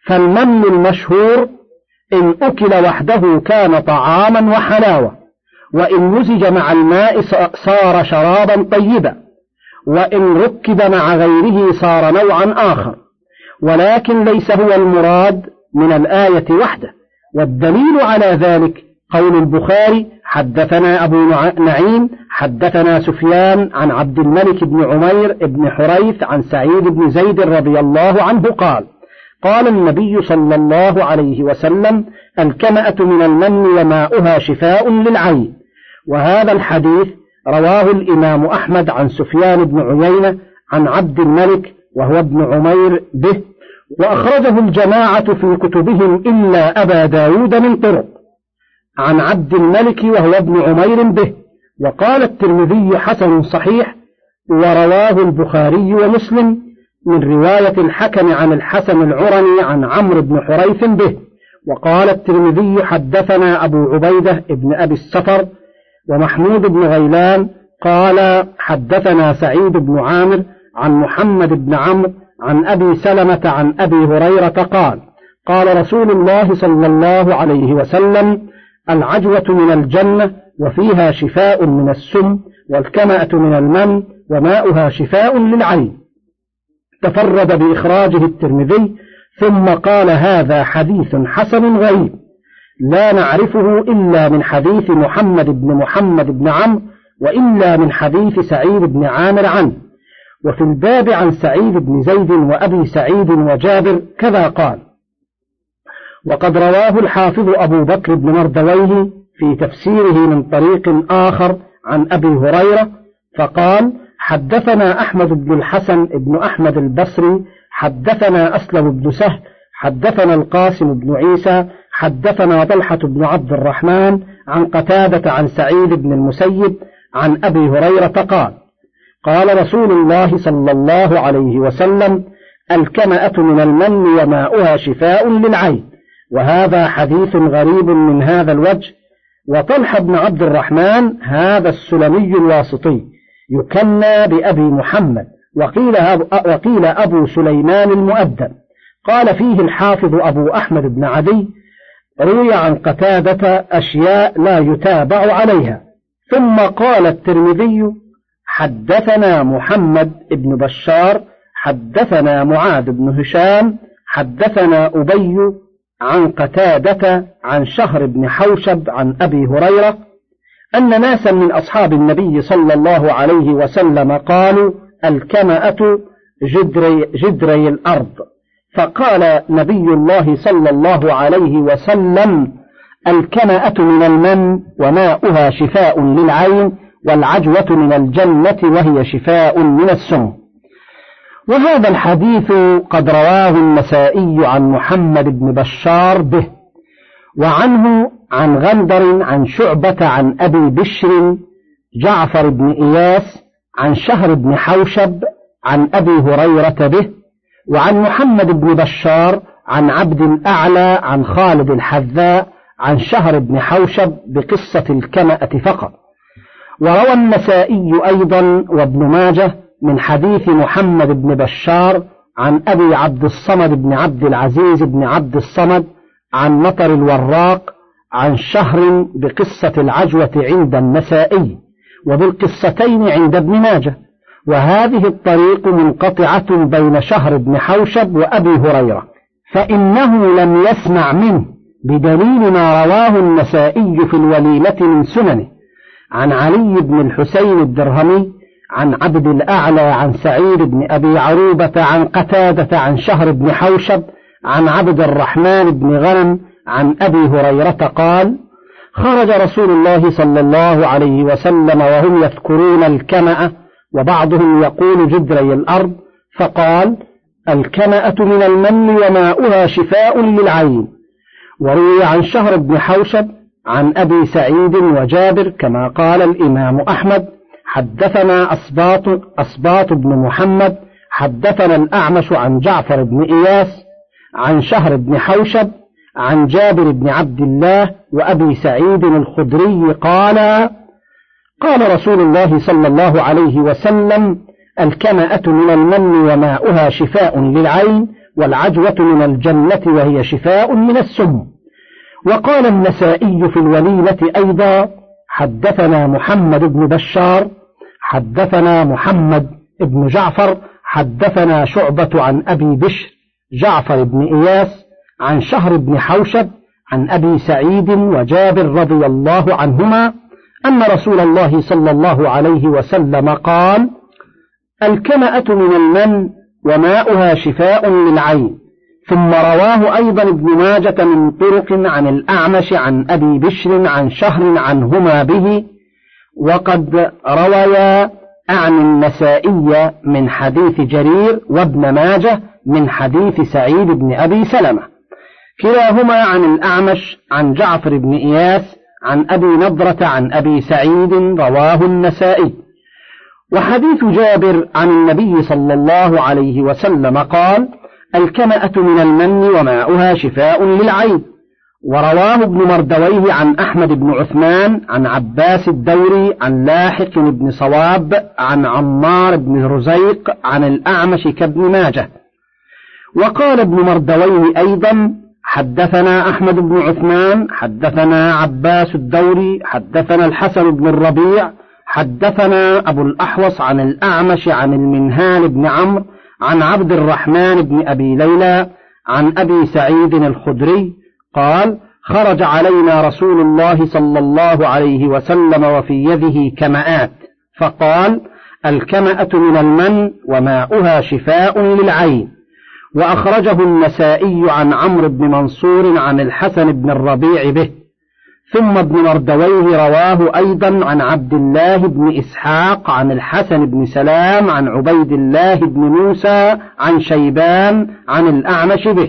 فالمن المشهور إن أكل وحده كان طعاما وحلاوة، وإن مزج مع الماء صار شرابا طيبا، وإن ركب مع غيره صار نوعا آخر، ولكن ليس هو المراد من الآية وحده. والدليل على ذلك قول البخاري: حدثنا أبو نعيم حدثنا سفيان عن عبد الملك بن عمير بن حريث عن سعيد بن زيد رضي الله عنه قال: قال النبي صلى الله عليه وسلم: الكمأة من المن وماؤها شفاء للعين. وهذا الحديث رواه الإمام أحمد عن سفيان بن عيينة عن عبد الملك وهو ابن عمير به، وأخرجه الجماعة في كتبهم إلا أبا داود من طرق عن عبد الملك وهو ابن عمير به. وقال الترمذي: حسن صحيح. ورواه البخاري ومسلم من رواية الحكم عن الحسن العرني عن عمرو بن حريث به. وقال الترمذي: حدثنا أبو عبيدة ابن أبي السفر ومحمود بن غيلان قال: حدثنا سعيد بن عامر عن محمد بن عمرو عن أبي سلمة عن أبي هريرة قال: قال رسول الله صلى الله عليه وسلم: العجوة من الجنة وفيها شفاء من السم، والكمأة من المن وماؤها شفاء للعين. تفرد بإخراجه الترمذي، ثم قال: هذا حديث حسن غريب لا نعرفه إلا من حديث محمد بن عمرو، وإلا من حديث سعيد بن عامر عنه. وفي الباب عن سعيد بن زيد وأبي سعيد وجابر كذا قال. وقد رواه الحافظ أبو بكر بن مردويه في تفسيره من طريق آخر عن أبي هريرة فقال: حدثنا أحمد بن الحسن بن أحمد البصري حدثنا أسلم بن سهل حدثنا القاسم بن عيسى حدثنا طلحة بن عبد الرحمن عن قتادة عن سعيد بن المسيب عن أبي هريرة قال: قال رسول الله صلى الله عليه وسلم: الكمأة من المن وماؤها شفاء للعين. وهذا حديث غريب من هذا الوجه. وطلحة بن عبد الرحمن هذا السلمي الواسطي يكنى بأبي محمد، وقيل أبو سليمان المؤدب. قال فيه الحافظ أبو أحمد بن عدي: روي عن قتادة أشياء لا يتابع عليها. ثم قال الترمذي: حدثنا محمد بن بشار حدثنا معاذ بن هشام حدثنا أبي عن قتادة عن شهر بن حوشب عن أبي هريرة أن ناسا من أصحاب النبي صلى الله عليه وسلم قالوا: الكمأة جدري الأرض. فقال نبي الله صلى الله عليه وسلم: الكمأة من المن وماؤها شفاء للعين، والعجوة من الجنة وهي شفاء من السم. وهذا الحديث قد رواه النسائي عن محمد بن بشار به، وعنه عن غندر عن شعبة عن أبي بشر جعفر بن إياس عن شهر بن حوشب عن أبي هريرة به، وعن محمد بن بشار عن عبد الأعلى عن خالد الحذاء عن شهر بن حوشب بقصة الكمأة فقط. وروى النسائي أيضا وابن ماجه من حديث محمد بن بشار عن أبي عبد الصمد بن عبد العزيز بن عبد الصمد عن مطر الوراق عن شهر بقصة العجوة عند النسائي، وبالقصتين عند ابن ماجه. وهذه الطريق منقطعة بين شهر بن حوشب وأبي هريرة، فإنه لم يسمع منه، بدليل ما رواه النسائي في الوليمة من سننه عن علي بن الحسين الدرهمي عن عبد الأعلى عن سعيد بن أبي عروبة عن قتادة عن شهر بن حوشب عن عبد الرحمن بن غنم عن أبي هريرة قال: خرج رسول الله صلى الله عليه وسلم وهم يذكرون الكمأة، وبعضهم يقول جدري الأرض، فقال: الكمأة من المن وماؤها شفاء للعين. وروي عن شهر بن حوشب عن أبي سعيد وجابر كما قال الإمام أحمد: حدثنا أسباط بن محمد حدثنا الأعمش عن جعفر بن إياس عن شهر بن حوشب عن جابر بن عبد الله وأبي سعيد الخدري قال: قال رسول الله صلى الله عليه وسلم: الكمأة من المن وماؤها شفاء للعين، والعجوة من الجنة وهي شفاء من السم. وقال النسائي في الوليمة أيضا: حدثنا محمد بن بشار حدثنا محمد بن جعفر حدثنا شعبة عن أبي بشر جعفر بن إياس عن شهر بن حوشب عن أبي سعيد وجابر رضي الله عنهما أن رسول الله صلى الله عليه وسلم قال: الكمأة من المن وماؤها شفاء للعين. ثم رواه أيضا ابن ماجة من طرق عن الأعمش عن أبي بشر عن شهر عنهما به، وقد رويا عن النسائي من حديث جرير وابن ماجه من حديث سعيد بن أبي سلمة، كلاهما عن الأعمش عن جعفر بن إياس عن أبي نضرة عن أبي سعيد، رواه النسائي. وحديث جابر عن النبي صلى الله عليه وسلم قال: الكمأة من المن وماؤها شفاء للعين. ورواه ابن مردويه عن أحمد بن عثمان عن عباس الدوري عن لاحق بن صواب عن عمار بن رزيق عن الأعمش كابن ماجه. وقال ابن مردويه أيضا: حدثنا أحمد بن عثمان حدثنا عباس الدوري حدثنا الحسن بن الربيع حدثنا أبو الأحوص عن الأعمش عن المنهال بن عمرو عن عبد الرحمن بن أبي ليلى عن أبي سعيد الخدري قال: خرج علينا رسول الله صلى الله عليه وسلم وفي يده كمآت، فقال: الكمأة من المن وماؤها شفاء للعين. وأخرجه النسائي عن عمرو بن منصور عن الحسن بن الربيع به. ثم ابن مردويه رواه أيضا عن عبد الله بن إسحاق عن الحسن بن سلام عن عبيد الله بن موسى عن شيبان عن الأعمش به.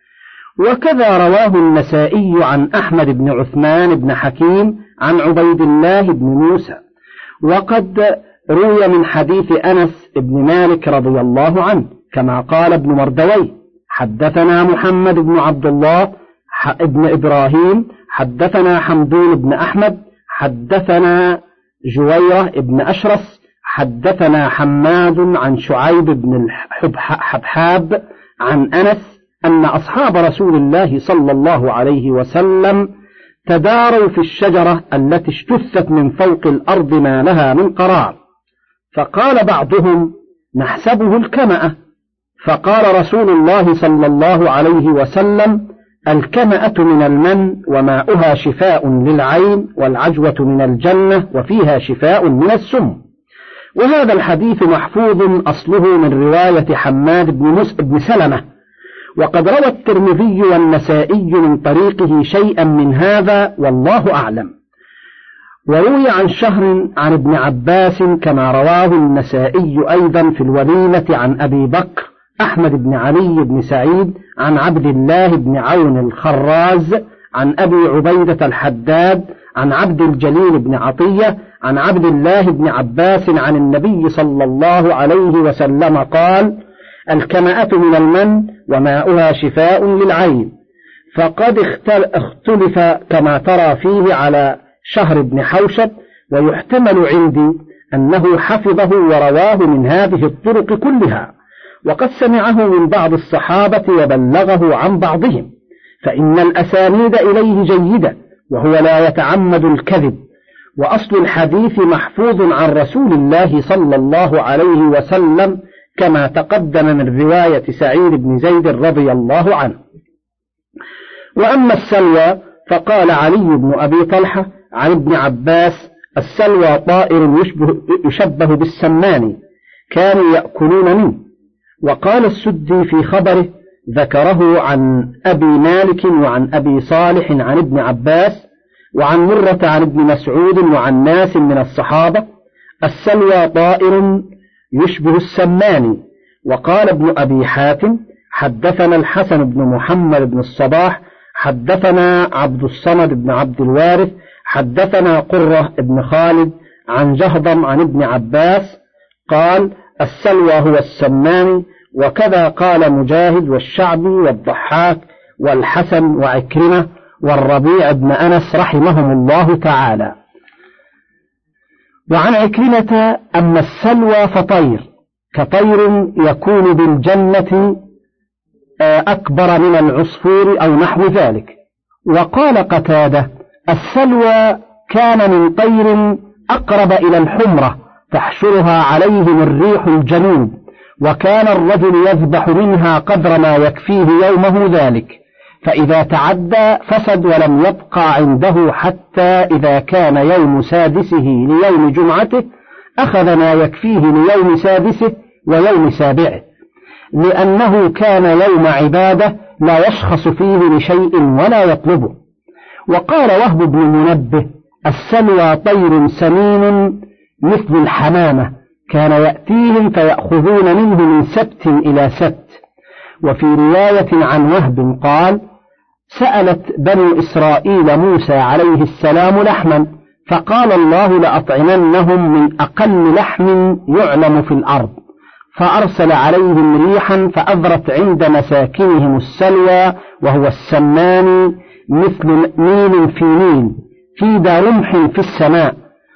وكذا رواه النسائي عن أحمد بن عثمان بن حكيم عن عبيد الله بن موسى. وقد روي من حديث أنس بن مالك رضي الله عنه كما قال ابن مردويه: حدثنا محمد بن عبد الله ابن إبراهيم حدثنا حمدون بن أحمد حدثنا جويرة بن أشرس حدثنا حماد عن شعيب بن الحبحاب عن أنس أن أصحاب رسول الله صلى الله عليه وسلم تداروا في الشجرة التي اجتثت من فوق الأرض ما لها من قرار، فقال بعضهم: نحسبه الكمأة. فقال رسول الله صلى الله عليه وسلم: الكمأة من المن وماؤها شفاء للعين، والعجوة من الجنة وفيها شفاء من السم. وهذا الحديث محفوظ أصله من رواية حماد بن سلمة، وقد روى الترمذي والنسائي من طريقه شيئا من هذا والله أعلم. وروي عن شهر عن ابن عباس كما رواه النسائي أيضا في الوليمة عن أبي بكر أحمد بن علي بن سعيد عن عبد الله بن عون الخراز عن أبي عبيدة الحداد عن عبد الجليل بن عطية عن عبد الله بن عباس عن النبي صلى الله عليه وسلم قال: الكمأة من المن وماؤها شفاء للعين. فقد اختلف كما ترى فيه على شهر بن حوشب، ويحتمل عندي أنه حفظه ورواه من هذه الطرق كلها، وقد سمعه من بعض الصحابة وبلغه عن بعضهم، فإن الأسانيد إليه جيدة وهو لا يتعمد الكذب. وأصل الحديث محفوظ عن رسول الله صلى الله عليه وسلم كما تقدم من رواية سعيد بن زيد رضي الله عنه. وأما السلوى فقال علي بن أبي طلحة عن ابن عباس: السلوى طائر يشبه بالسمان كانوا يأكلون منه. وقال السدي في خبره ذكره عن أبي مالك وعن أبي صالح عن ابن عباس وعن مرة عن ابن مسعود وعن ناس من الصحابة: السلوى طائر يشبه السمان. وقال ابن أبي حاتم: حدثنا الحسن بن محمد بن الصباح حدثنا عبد الصمد بن عبد الوارث حدثنا قرة بن خالد عن جهضم عن ابن عباس قال: السلوى هو السمان. وكذا قال مجاهد والشعبي والضحاك والحسن وعكرمة والربيع بن أنس رحمهم الله تعالى. وعن عكرمة: أما السلوى فطير كطير يكون بالجنة أكبر من العصفور أو نحو ذلك. وقال قتادة: السلوى كان من طير أقرب إلى الحمرة تحشرها عليهم الريح الجنوب، وكان الرجل يذبح منها قدر ما يكفيه يومه ذلك، فإذا تعدى فسد ولم يبقى عنده، حتى إذا كان يوم سادسه ليوم جمعته أخذ ما يكفيه ليوم سادسه ويوم سابعه، لأنه كان يوم عبادة لا يشخص فيه لشيء ولا يطلبه. وقال وهب بن منبه: السلوى طير سمين مثل الحمامة، كان يأتيهم فيأخذون منه من سبت إلى سبت. وفي رواية عن وهب قال: سألت بنو إسرائيل موسى عليه السلام لحما، فقال الله: لأطعمنهم من أقل لحم يعلم في الأرض، فأرسل عليهم ريحا فأذرت عند مساكنهم السلوى، وهو السمان مثل ميل في ميل في رمح في السماء،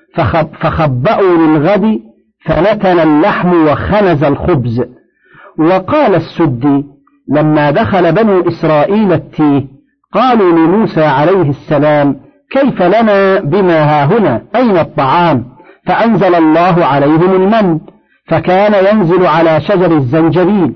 فخبأوا للغد فنتن اللحم وخنز الخبز. وقال السدي: لما دخل بنو إسرائيل التيه قالوا لموسى عليه السلام: كيف لنا بما هاهنا؟ أين الطعام؟ فأنزل الله عليهم المن، فكان ينزل على شجر الزنجبيل.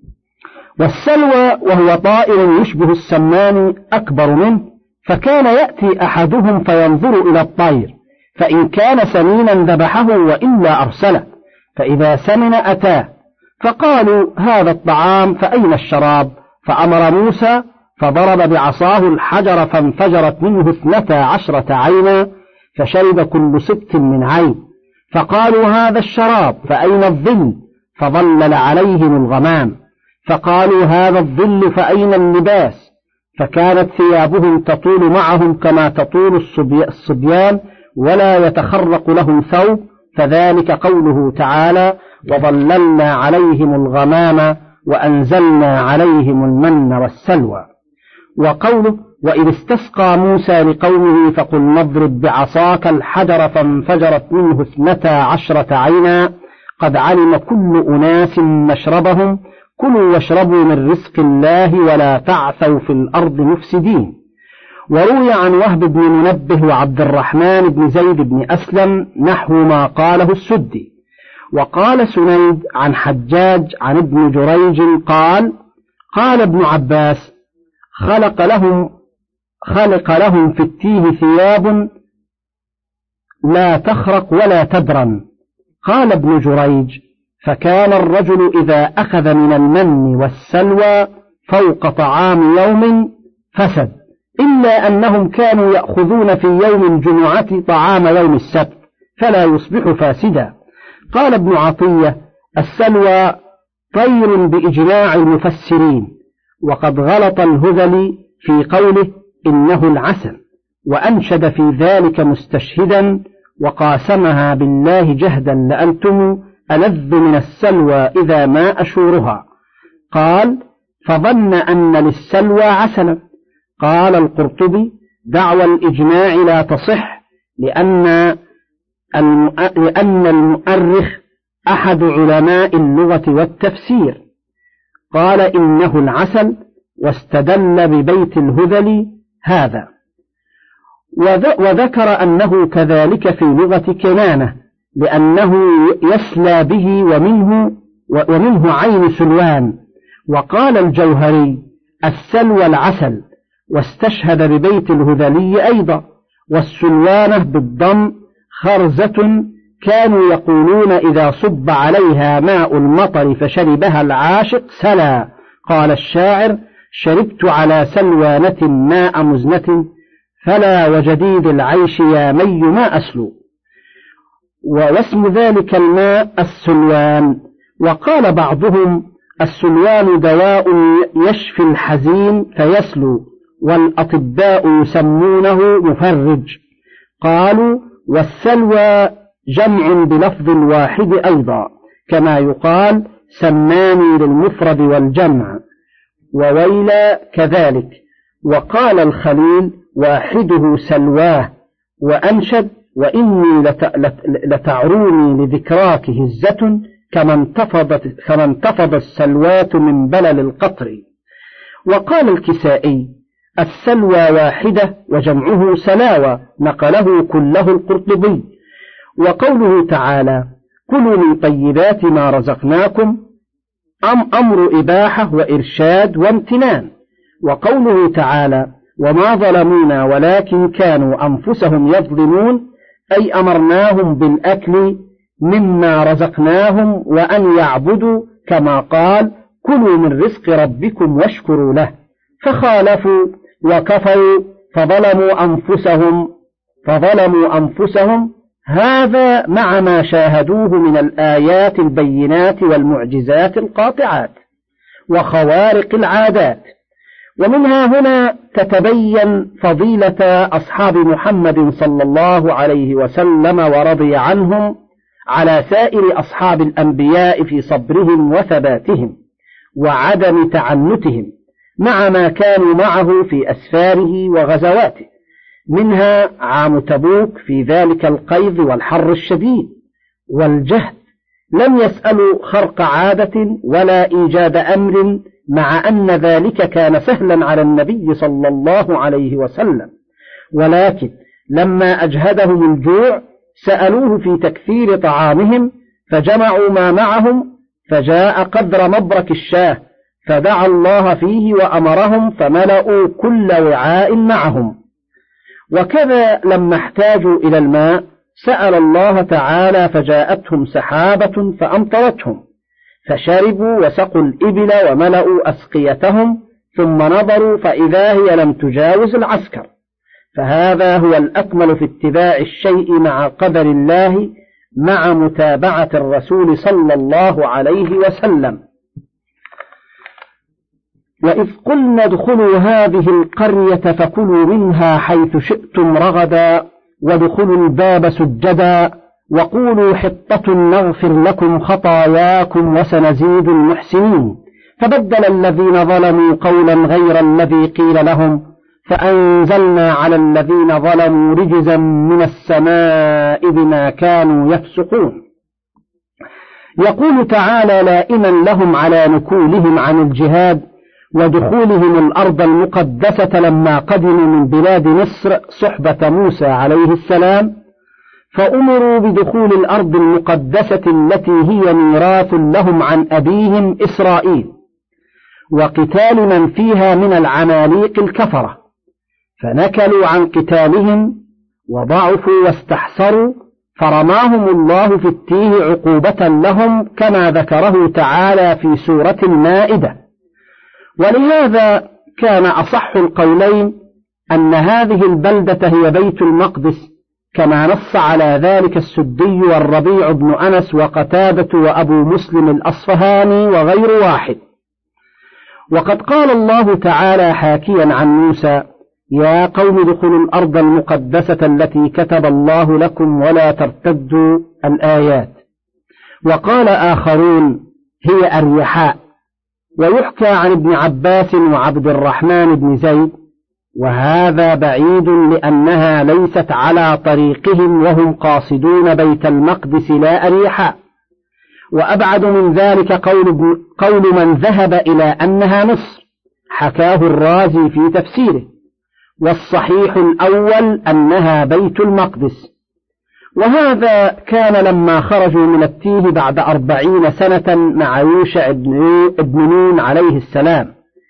والسلوى وهو طائر يشبه السمان أكبر منه، فكان يأتي أحدهم فينظر إلى الطير، فإن كان سمينا ذبحه وإلا أرسله، فإذا سمن أتاه، فقالوا: هذا الطعام فأين الشراب؟ فأمر موسى فضرب بعصاه الحجر فانفجرت منه 12 عينا، فشرب كل 6 من عين. فقالوا: هذا الشراب فأين الظل؟ فظلل عليهم الغمام. فقالوا: هذا الظل فأين اللباس؟ فكانت ثيابهم تطول معهم كما تطول الصبيان، ولا يتخرق لهم ثوب، فذلك قوله تعالى: وظللنا عليهم الغمام وأنزلنا عليهم المن والسلوى. وقوله: وإذ استسقى موسى لقومه فقل اضرب بعصاك الحجر فانفجرت منه 12 عينا، قد علم كل أناس مشربهم، كلوا واشربوا من رزق الله ولا تعثوا في الأرض مفسدين. وروي عن وهب بن منبه وعبد الرحمن بن زيد بن أسلم نحو ما قاله السدي. وقال سنيد عن حجاج عن ابن جريج قال: قال ابن عباس: خلق لهم في التيه ثياب لا تخرق ولا تدرن. قال ابن جريج: فكان الرجل إذا أخذ من المن والسلوى فوق طعام يوم فسد، إلا أنهم كانوا يأخذون في يوم الجمعة طعام يوم السبت فلا يصبح فاسدا. قال ابن عطية: السلوى طير بإجماع المفسرين، وقد غلط الهذلي في قوله إنه العسل، وأنشد في ذلك مستشهدا: وقاسمها بالله جهدا لأنتم ألذ من السلوى إذا ما أشورها. قال: فظن أن للسلوى عسلا. قال القرطبي: دعوى الإجماع لا تصح، لأن المؤرخ أحد علماء اللغة والتفسير. قال: إنه العسل، واستدل ببيت الهذلي هذا. وذكر أنه كذلك في لغة كنانة، لأنه يسلى به ومنه عين سلوان. وقال الجوهري: السلوى العسل، واستشهد ببيت الهذلي أيضا. والسلوانة بالضم خرزة كانوا يقولون إذا صب عليها ماء المطر فشربها العاشق سلا. قال الشاعر: شربت على سلوانة ماء مزنة، فلا وجديد العيش يا مي ما أسلو. واسم ذلك الماء السلوان. وقال بعضهم: السلوان دواء يشفي الحزين فيسلو، والأطباء يسمونه مفرج. قالوا: والسلوى جمع بلفظ واحد أيضا، كما يقال سماني للمفرد والجمع، وويلا كذلك. وقال الخليل: واحده سلواه. وأنشد: وإني لتعروني لذكراك هزة، كما انتفض السلوات من بلل القطر. وقال الكسائي: السلوى واحدة وجمعه سلاوى، نقله كله القرطبي. وقوله تعالى: كلوا من طيبات ما رزقناكم، أمر إباحة وإرشاد وامتنان. وقوله تعالى: وما ظلمونا ولكن كانوا أنفسهم يظلمون، أي أمرناهم بالأكل مما رزقناهم وأن يعبدوا، كما قال: كلوا من رزق ربكم واشكروا له. فخالفوا وكفروا فظلموا أنفسهم، هذا مع ما شاهدوه من الآيات البينات والمعجزات القاطعات وخوارق العادات. ومنها هنا تتبين فضيلة أصحاب محمد صلى الله عليه وسلم ورضي عنهم على سائر أصحاب الأنبياء في صبرهم وثباتهم وعدم تعنتهم، مع ما كانوا معه في أسفاره وغزواته، منها عام تبوك في ذلك القيظ والحر الشديد والجهد، لم يسألوا خرق عادة ولا إيجاد أمر، مع أن ذلك كان سهلا على النبي صلى الله عليه وسلم، ولكن لما أجهدهم الجوع سألوه في تكثير طعامهم، فجمعوا ما معهم، فجاء قدر مبرك الشاه، فدعا الله فيه وأمرهم فملأوا كل وعاء معهم. وكذا لما احتاجوا إلى الماء سأل الله تعالى، فجاءتهم سحابة فأمطرتهم، فشربوا وسقوا الإبل وملأوا أسقيتهم، ثم نظروا فإذا هي لم تجاوز العسكر. فهذا هو الأكمل في اتباع الشيء مع قدر الله، مع متابعة الرسول صلى الله عليه وسلم. وإذ قلنا ادخلوا هذه القرية فكلوا منها حيث شئتم رغدا وادخلوا الباب سجدا وقولوا حطة نغفر لكم خطاياكم وسنزيد المحسنين. فبدل الذين ظلموا قولا غير الذي قيل لهم فأنزلنا على الذين ظلموا رجزا من السماء بما كانوا يفسقون. يقول تعالى لائما لهم على نكولهم عن الجهاد ودخولهم الأرض المقدسة لما قدموا من بلاد مصر صحبة موسى عليه السلام، فأمروا بدخول الأرض المقدسة التي هي ميراث لهم عن أبيهم إسرائيل، وقتال من فيها من العماليق الكفرة، فنكلوا عن قتالهم وضعفوا واستحسروا، فرماهم الله في التيه عقوبة لهم، كما ذكره تعالى في سورة المائدة. ولهذا كان أصح القولين أن هذه البلدة هي بيت المقدس، كما نص على ذلك السدي والربيع بن أنس وقتادة وأبو مسلم الأصفهاني وغير واحد. وقد قال الله تعالى حاكيا عن موسى: يا قوم ادخلوا الأرض المقدسة التي كتب الله لكم ولا ترتدوا الآيات. وقال آخرون: هي الرحاء. ويحكى عن ابن عباس وعبد الرحمن بن زيد، وهذا بعيد لأنها ليست على طريقهم وهم قاصدون بيت المقدس لا أريحاء. وأبعد من ذلك قول من ذهب إلى أنها مصر، حكاه الرازي في تفسيره، والصحيح الأول أنها بيت المقدس. وهذا كان لما خرجوا من التيه بعد 40 سنة مع يوشع ابن نون عليه السلام،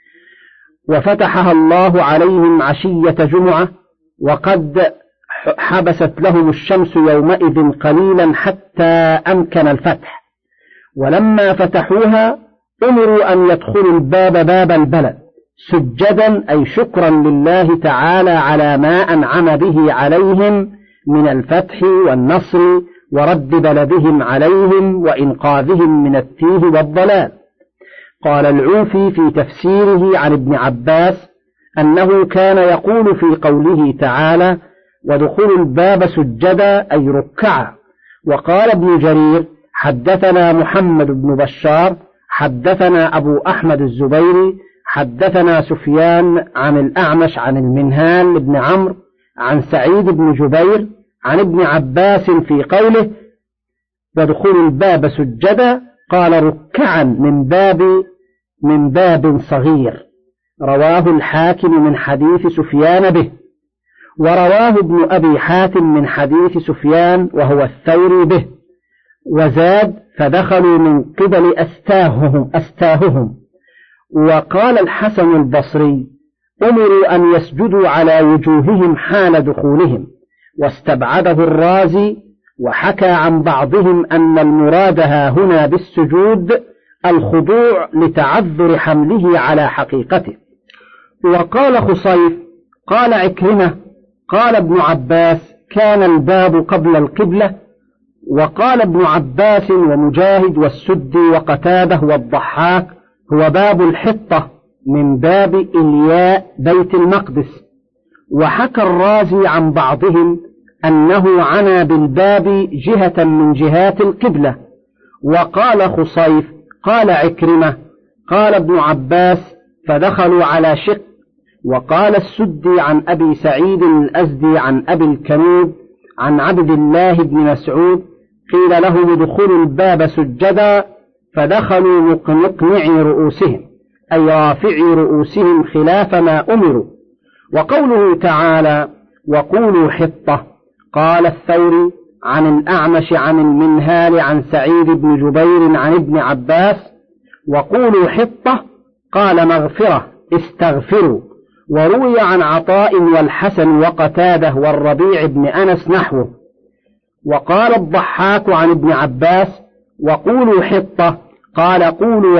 وفتحها الله عليهم عشية جمعة، وقد حبست لهم الشمس يومئذ قليلا حتى أمكن الفتح. ولما فتحوها أمروا أن يدخلوا الباب باب البلد سجدا، أي شكرا لله تعالى على ما أنعم به عليهم من الفتح والنصر ورد بلدهم عليهم وإنقاذهم من التيه والضلال. قال العوفي في تفسيره عن ابن عباس أنه كان يقول في قوله تعالى: ودخلوا الباب سجدا، أي ركعا. وقال ابن جرير: حدثنا محمد بن بشار حدثنا أبو أحمد الزبيري حدثنا سفيان عن الأعمش عن المنهال بن عمرو عن سعيد بن جبير عن ابن عباس في قوله: وادخلوا الباب سجدا، قال ركعا من باب صغير. رواه الحاكم من حديث سفيان به، ورواه ابن أبي حاتم من حديث سفيان وهو الثوري به، وزاد فدخلوا من قبل أستاههم. وقال الحسن البصري: أمروا أن يسجدوا على وجوههم حال دخولهم، واستبعده الرازي، وحكى عن بعضهم أن المراد هنا بالسجود الخضوع لتعذر حمله على حقيقته. وقال خصيف: قال عكرمة: قال ابن عباس: كان الباب قبل القبلة. وقال ابن عباس ومجاهد والسدي وقتاده والضحاك: هو باب الحطة من باب إلياء بيت المقدس. وحكى الرازي عن بعضهم أنه عنى بالباب جهة من جهات القبلة. وقال خصيف: قال عكرمة: قال ابن عباس: فدخلوا على شق. وقال السدي عن أبي سعيد الأزدي عن أبي الكنود عن عبد الله بن مسعود: قيل لهم ادخلوا الباب سجدا، فدخلوا مقنعي رؤوسهم، أي رافعي رؤوسهم خلاف ما أمروا. وقوله تعالى: وقولوا حطة، قال الثوري عن الأعمش عن المنهال عن سعيد بن جبير عن ابن عباس: وقولوا حطة، قال مغفرة، استغفروا. وروي عن عطاء والحسن وقتاده والربيع بن أنس نحوه. وقال الضحاك عن ابن عباس: وقولوا حطة، قال قولوا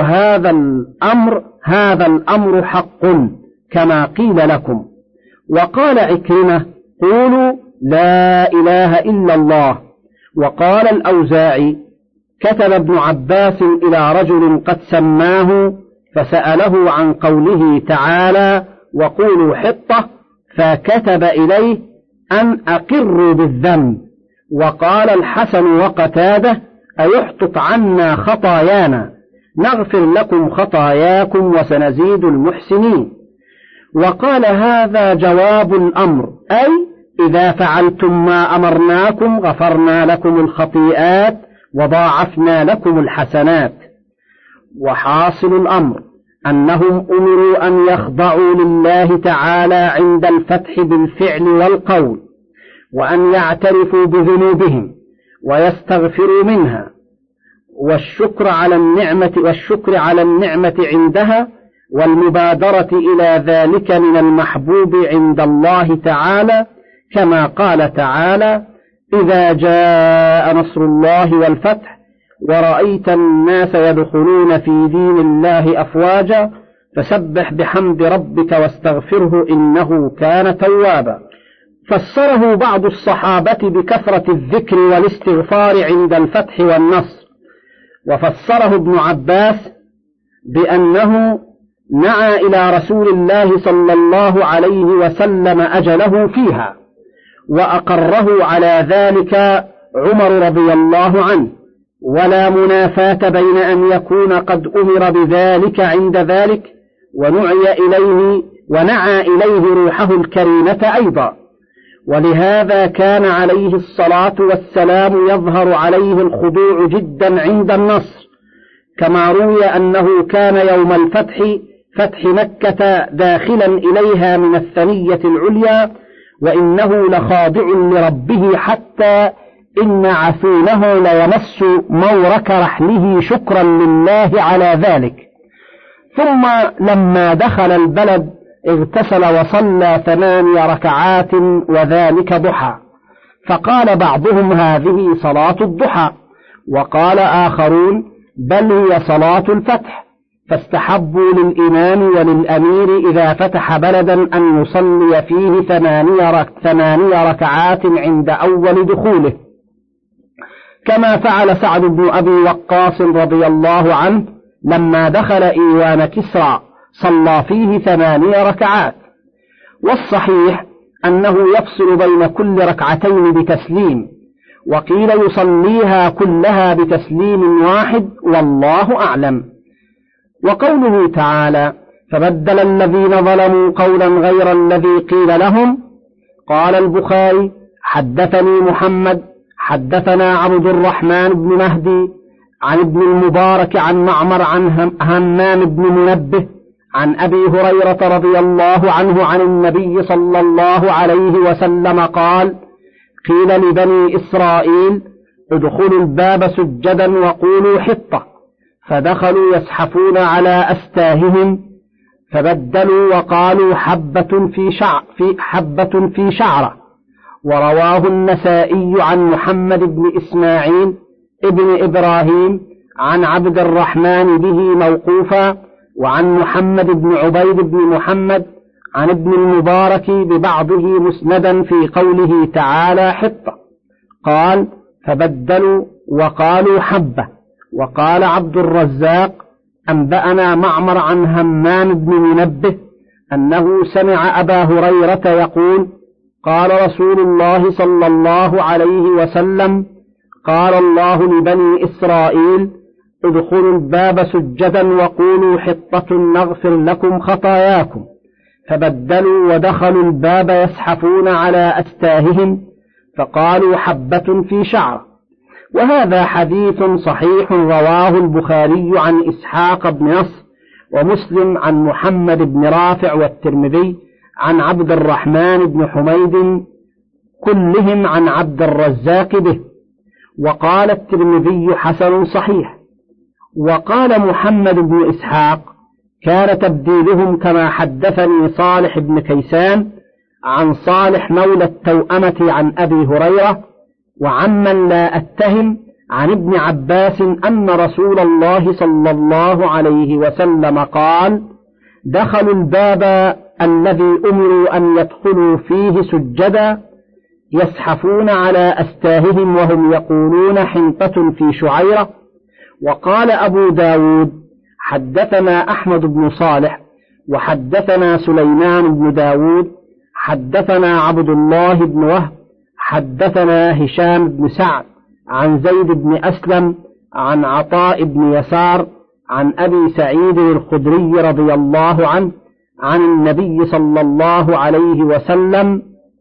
هذا الأمر حق كما قيل لكم. وقال عكرمة: قولوا لا إله إلا الله. وقال الأوزاعي: كتب ابن عباس إلى رجل قد سماه فسأله عن قوله تعالى: وقولوا حطة، فكتب إليه أن أقروا بالذنب. وقال الحسن وقتاده: أيحطط عنا خطايانا، نغفر لكم خطاياكم وسنزيد المحسنين. وقال: هذا جواب الأمر، أي إذا فعلتم ما أمرناكم غفرنا لكم الخطيئات وضاعفنا لكم الحسنات. وحاصل الأمر أنهم أمروا أن يخضعوا لله تعالى عند الفتح بالفعل والقول، وأن يعترفوا بذنوبهم ويستغفروا منها، والشكر على النعمة عندها، والمبادرة إلى ذلك من المحبوب عند الله تعالى، كما قال تعالى: إذا جاء نصر الله والفتح ورأيت الناس يدخلون في دين الله أفواجا فسبح بحمد ربك واستغفره إنه كان توابا. فسره بعض الصحابة بكثرة الذكر والاستغفار عند الفتح والنصر، وفسره ابن عباس بأنه نعى إلى رسول الله صلى الله عليه وسلم أجله فيها، وأقره على ذلك عمر رضي الله عنه، ولا منافاة بين أن يكون قد أمر بذلك عند ذلك ونعى إليه روحه الكريمة أيضا. ولهذا كان عليه الصلاة والسلام يظهر عليه الخضوع جدا عند النصر، كما روي أنه كان يوم الفتح فتح مكة داخلا إليها من الثنية العليا، وإنه لخاضع لربه حتى إن عثونه ليمس مورك رحله شكرا لله على ذلك. ثم لما دخل البلد اغتسل وصلى 8 ركعات وذلك ضحى، فقال بعضهم: هذه صلاة الضحى، وقال آخرون: بل هي صلاة الفتح. فاستحبوا للإمام وللأمير إذا فتح بلدا أن يصلي فيه 8 ركعات عند أول دخوله، كما فعل سعد بن أبي وقاص رضي الله عنه لما دخل إيوان كسرى صلى فيه 8 ركعات. والصحيح أنه يفصل بين كل ركعتين بتسليم، وقيل يصليها كلها بتسليم واحد، والله أعلم. وقوله تعالى: فبدل الذين ظلموا قولا غير الذي قيل لهم. قال البخاري: حدثني محمد حدثنا عبد الرحمن بن مهدي عن ابن المبارك عن معمر عن همام بن منبه عن أبي هريرة رضي الله عنه عن النبي صلى الله عليه وسلم قال: قيل لبني إسرائيل: ادخلوا الباب سجدا وقولوا حطة، فدخلوا يزحفون على أستاههم، فبدلوا وقالوا حبة في شعرة. ورواه النسائي عن محمد بن إسماعيل ابن إبراهيم عن عبد الرحمن به موقوفا، وعن محمد بن عبيد بن محمد عن ابن المبارك ببعضه مسندا في قوله تعالى حطة، قال: فبدلوا وقالوا حبة. وقال عبد الرزاق: أنبأنا معمر عن همام بن منبه أنه سمع أبا هريرة يقول: قال رسول الله صلى الله عليه وسلم: قال الله لبني إسرائيل: ادخلوا الباب سجدا وقولوا حطة نغفر لكم خطاياكم، فبدلوا ودخلوا الباب يزحفون على أستاههم، فقالوا حبة في شعرة. وهذا حديث صحيح رواه البخاري عن إسحاق بن نصر ومسلم عن محمد بن رافع والترمذي عن عبد الرحمن بن حميد، كلهم عن عبد الرزاق به. وقال الترمذي حسن صحيح. وقال محمد بن إسحاق: كان تبديلهم كما حدثني صالح بن كيسان عن صالح مولى التوأمة عن أبي هريرة، وعمن لا أتهم عن ابن عباس أن رسول الله صلى الله عليه وسلم قال: دخلوا الباب الذي أمروا أن يدخلوا فيه سجدا يزحفون على أستاههم وهم يقولون حنطة في شعيرة. وقال أبو داود: حدثنا أحمد بن صالح وحدثنا سليمان بن داود حدثنا عبد الله بن وهب حدثنا هشام بن سعد عن زيد بن أسلم عن عطاء بن يسار عن أبي سعيد الخدري رضي الله عنه عن النبي صلى الله عليه وسلم: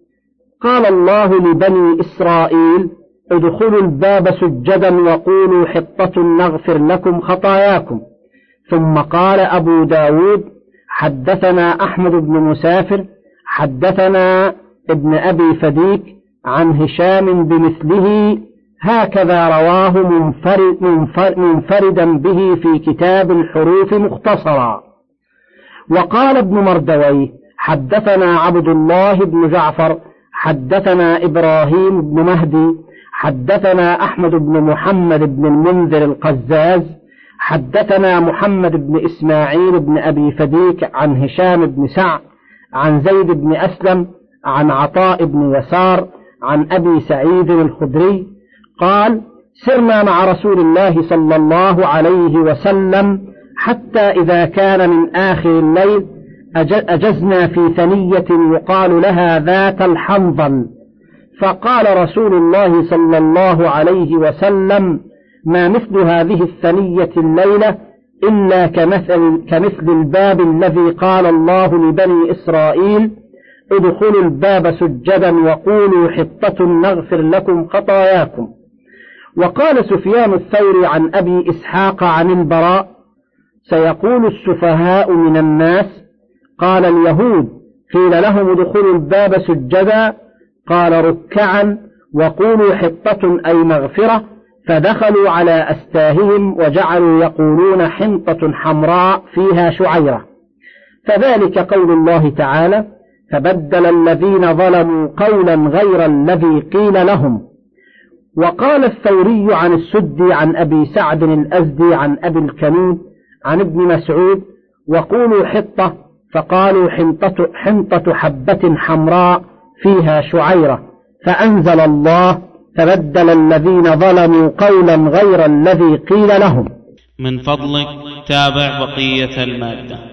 قال الله لبني إسرائيل: ادخلوا الباب سجدا وقولوا حطة نغفر لكم خطاياكم. ثم قال أبو داود: حدثنا أحمد بن مسافر حدثنا ابن أبي فديك عن هشام بمثله، هكذا رواه منفردا به في كتاب الحروف مختصرا. وقال ابن مردويه: حدثنا عبد الله بن جعفر حدثنا إبراهيم بن مهدي حدثنا أحمد بن محمد بن المنذر القزاز حدثنا محمد بن إسماعيل بن أبي فديك عن هشام بن سعد عن زيد بن أسلم عن عطاء بن يسار عن أبي سعيد الخدري قال: سرنا مع رسول الله صلى الله عليه وسلم حتى إذا كان من آخر الليل أجزنا في ثنية يقال لها ذات الحنظل، فقال رسول الله صلى الله عليه وسلم: ما مثل هذه الثنية الليلة إلا كمثل الباب الذي قال الله لبني إسرائيل: ادخلوا الباب سجدا وقولوا حطة نغفر لكم خطاياكم. وقال سفيان الثوري عن أبي إسحاق عن البراء: سيقول السفهاء من الناس: قال اليهود قيل لهم ادخلوا الباب سجدا، قال ركعا وقولوا حطة أي مغفرة، فدخلوا على أستاههم وجعلوا يقولون حنطة حمراء فيها شعيرة. فذلك قول الله تعالى: فبدل الذين ظلموا قولا غير الذي قيل لهم. وقال الثوري عن السدي عن أبي سعد الأزدي عن أبي الكنود عن ابن مسعود: وقولوا حطة، فقالوا حنطة حبة حمراء فيها شعيرة، فأنزل الله: فبدل الذين ظلموا قولا غير الذي قيل لهم. من فضلك تابع بقية المادة.